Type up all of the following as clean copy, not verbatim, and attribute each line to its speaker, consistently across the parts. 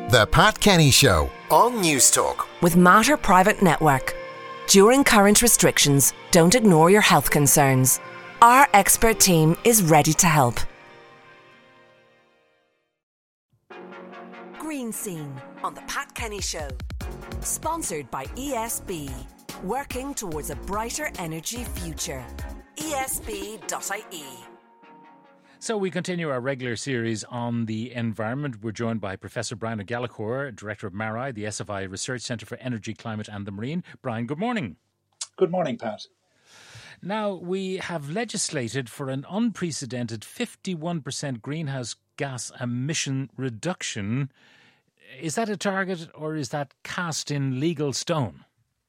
Speaker 1: The Pat Kenny Show on News Talk.
Speaker 2: With Mater Private Network. During current restrictions, don't ignore your health concerns. Our expert team is ready to help. Green Scene on The Pat Kenny Show. Sponsored by ESB. Working towards a brighter energy future. ESB.ie.
Speaker 3: So we continue our regular series on the environment. We're joined by Professor Brian O'Gallagher, Director of MARI, the SFI Research Centre for Energy, Climate and the Marine. Brian, good morning.
Speaker 4: Good morning, Pat.
Speaker 3: Now, we have legislated for an unprecedented 51% greenhouse gas emission reduction. Is that a target or is that cast in legal stone?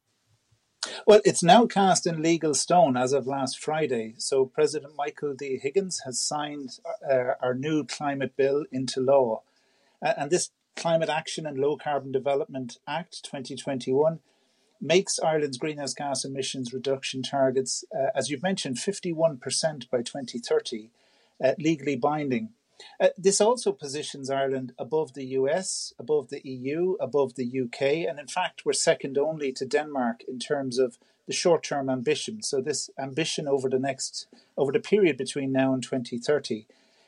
Speaker 4: Well, it's now cast in legal stone as of last Friday. So President Michael D. Higgins has signed our new climate bill into law. And this Climate Action and Low Carbon Development Act 2021 makes Ireland's greenhouse gas emissions reduction targets, as you've mentioned, 51% by 2030, legally binding. This also positions Ireland above the US, above the EU, above the UK, and in fact we're second only to Denmark in terms of the short-term ambition. So this ambition over the period between now and 2030.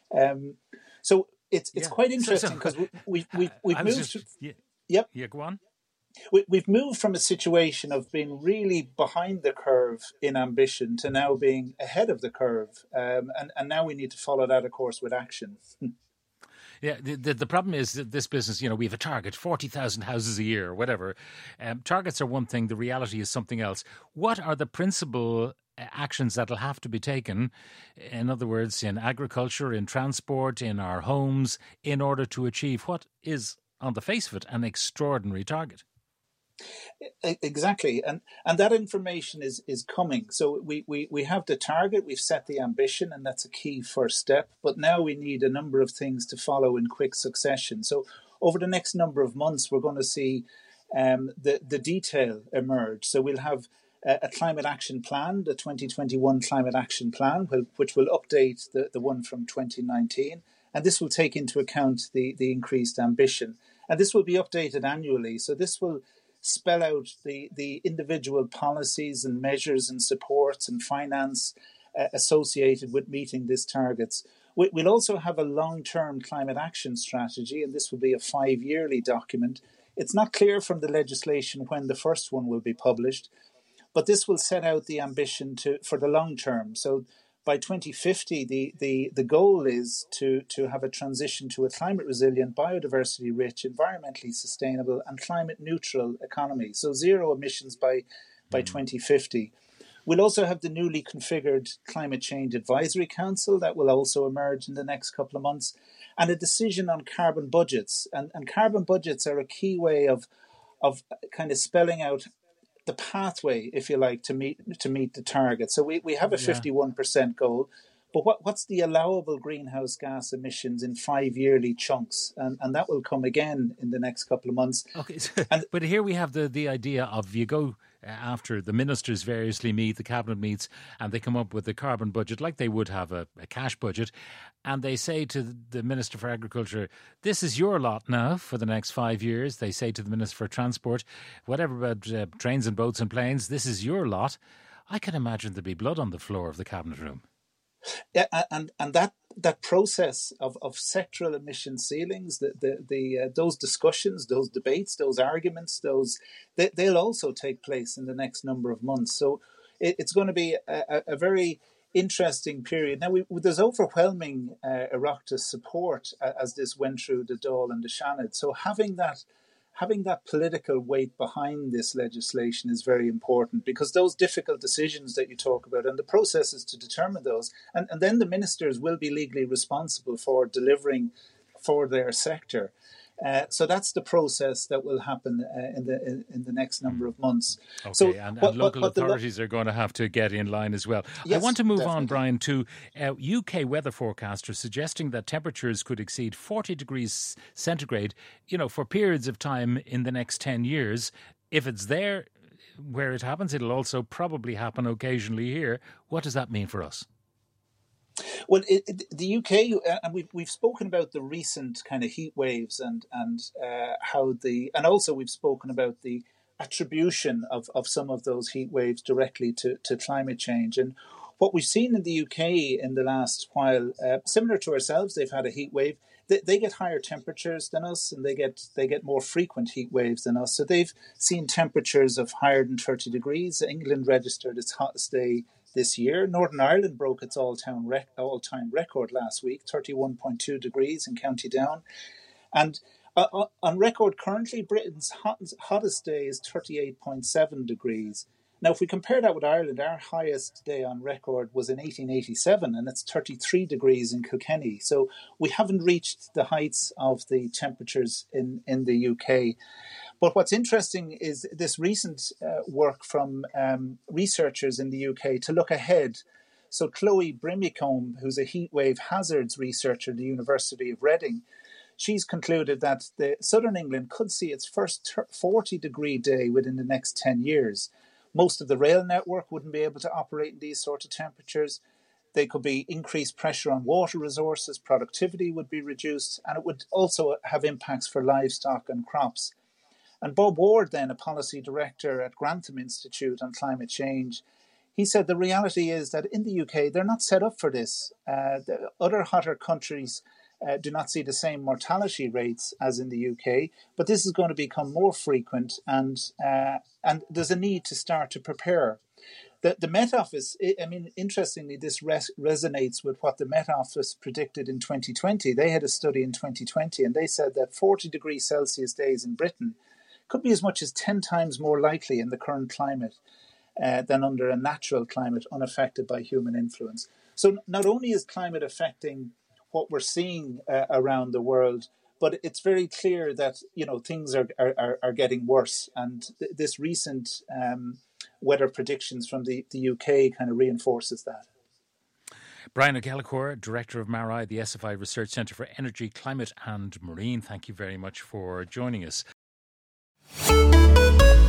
Speaker 4: So it's quite interesting because we've moved.
Speaker 3: Yeah, go on.
Speaker 4: We've moved from a situation of being really behind the curve in ambition to now being ahead of the curve. And now we need to follow that, of course, with action.
Speaker 3: Yeah, the problem is that this business, we have a target, 40,000 houses a year or whatever. Targets are one thing, the reality is something else. What are the principal actions that will have to be taken, in other words, in agriculture, in transport, in our homes, in order to achieve what is, on the face of it, an extraordinary target?
Speaker 4: Exactly, and that information is coming. So we have the target, we've set the ambition, and that's a key first step. But now we need a number of things to follow in quick succession. So over the next number of months, we're going to see the detail emerge. So we'll have a climate action plan, the 2021 climate action plan, which will update the one from 2019, and this will take into account the increased ambition. And this will be updated annually. So this will spell out the individual policies and measures and supports and finance associated with meeting these targets. We'll also have a long-term climate action strategy, and this will be a 5-yearly document. It's not clear from the legislation when the first one will be published, but this will set out the ambition for the long term. So by 2050, the goal is to have a transition to a climate-resilient, biodiversity-rich, environmentally sustainable and climate-neutral economy. So zero emissions by 2050. We'll also have the newly configured Climate Change Advisory Council that will also emerge in the next couple of months, and a decision on carbon budgets. And carbon budgets are a key way of kind of spelling out the pathway, if you like, to meet the target. So we have a 51% goal, but what's the allowable greenhouse gas emissions in 5-yearly chunks? And that will come again in the next couple of months.
Speaker 3: Okay, but here we have the idea of you go after the ministers variously meet, the cabinet meets, and they come up with a carbon budget like they would have a cash budget. And they say to the Minister for Agriculture, this is your lot now for the next 5 years. They say to the Minister for Transport, whatever about trains and boats and planes, this is your lot. I can imagine there'd be blood on the floor of the cabinet room.
Speaker 4: Yeah, and that process of sectoral emission ceilings, those discussions, those debates, those arguments, they'll also take place in the next number of months. So it's going to be a very interesting period. Now, there's overwhelming Oireachtas support as this went through the Dáil and the Seanad. So having that political weight behind this legislation is very important, because those difficult decisions that you talk about and the processes to determine those, and then the ministers will be legally responsible for delivering for their sector. So that's the process that will happen in the next number of months.
Speaker 3: Okay,
Speaker 4: so,
Speaker 3: and local authorities are going to have to get in line as well.
Speaker 4: Yes,
Speaker 3: I want to move
Speaker 4: definitely
Speaker 3: on, Brian, to UK weather forecasters suggesting that temperatures could exceed 40 degrees centigrade, for periods of time in the next 10 years. If it's there where it happens, it'll also probably happen occasionally here. What does that mean for us?
Speaker 4: Well, the UK, and we've spoken about the recent kind of heat waves and also we've spoken about the attribution of some of those heat waves directly to climate change. And what we've seen in the UK in the last while, similar to ourselves, they've had a heat wave. They get higher temperatures than us, and they get more frequent heat waves than us. So they've seen temperatures of higher than 30 degrees. England registered its hottest day this year. Northern Ireland broke its all-time record last week, 31.2 degrees in County Down. And on record currently, Britain's hottest day is 38.7 degrees. Now, if we compare that with Ireland, our highest day on record was in 1887, and it's 33 degrees in Kilkenny. So we haven't reached the heights of the temperatures in the UK. But what's interesting is this recent work from researchers in the UK to look ahead. So Chloe Brimicombe, who's a heatwave hazards researcher at the University of Reading, she's concluded that the southern England could see its first 40-degree day within the next 10 years. Most of the rail network wouldn't be able to operate in these sort of temperatures. There could be increased pressure on water resources, productivity would be reduced, and it would also have impacts for livestock and crops. And Bob Ward, then a policy director at Grantham Institute on Climate Change, he said the reality is that in the UK, they're not set up for this. The other hotter countries do not see the same mortality rates as in the UK, but this is going to become more frequent, and there's a need to start to prepare. The Met Office, interestingly, this resonates with what the Met Office predicted in 2020. They had a study in 2020, and they said that 40 degrees Celsius days in Britain could be as much as 10 times more likely in the current climate than under a natural climate unaffected by human influence. So not only is climate affecting what we're seeing around the world, but it's very clear that things are getting worse. And this recent weather predictions from the UK kind of reinforces that.
Speaker 3: Brian O'Gallagher, Director of MARI, the SFI Research Centre for Energy, Climate and Marine. Thank you very much for joining us.